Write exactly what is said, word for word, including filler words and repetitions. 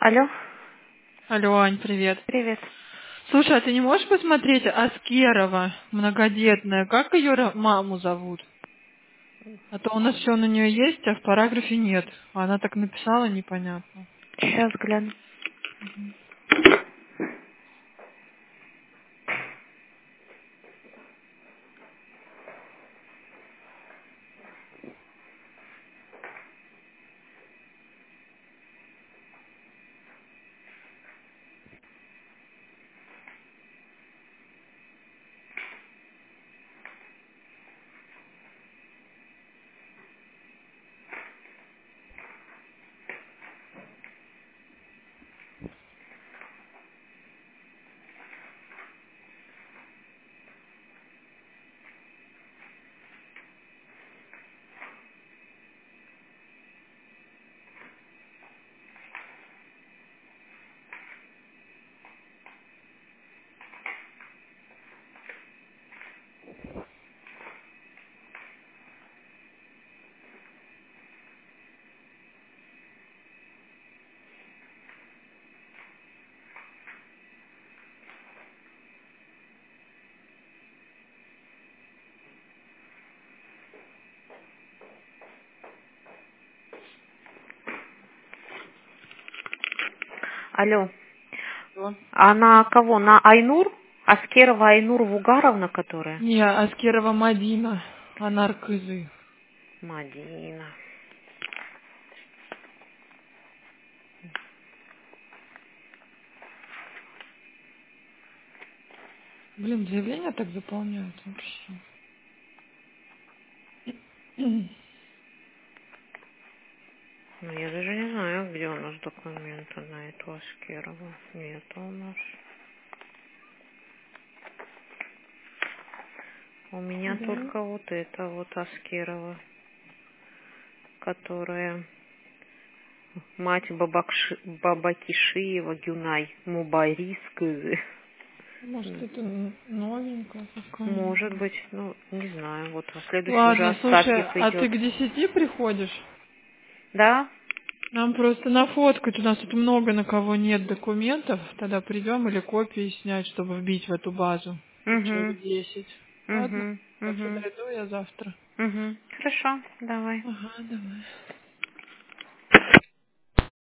Алло. Алло, Ань, привет. Привет. Слушай, а ты не можешь посмотреть Аскерова, многодетная, как ее ра- маму зовут? А то у нас все на нее есть, а в параграфе нет. А она так написала, непонятно. Сейчас гляну. Алло. Что? А на кого? На Айнур? Аскерова Айнур Вугаровна, которая? Не, Аскерова Мадина, она Аркызы. Мадина. Блин, заявление так заполняют вообще. Ну, я даже не знаю, где у нас документы на эту Аскерову. Нет у нас. У меня Да. только вот это вот Аскерова, которая мать Бабакши... Бабакишиева Гюнай Мубайрискызы. Может, это н- новенькая Может какая-нибудь. быть, ну, не знаю. Вот, а следующий уже Ладно, слушай, Астафьев а ты идет. к десяти приходишь? Да? Нам просто нафоткать, у нас тут много на кого нет документов, тогда придем или копии снять, чтобы вбить в эту базу. Тут Угу. человек десять. Ладно, Угу. так что Угу. дойду я завтра. Угу. Хорошо, давай. Ага, давай.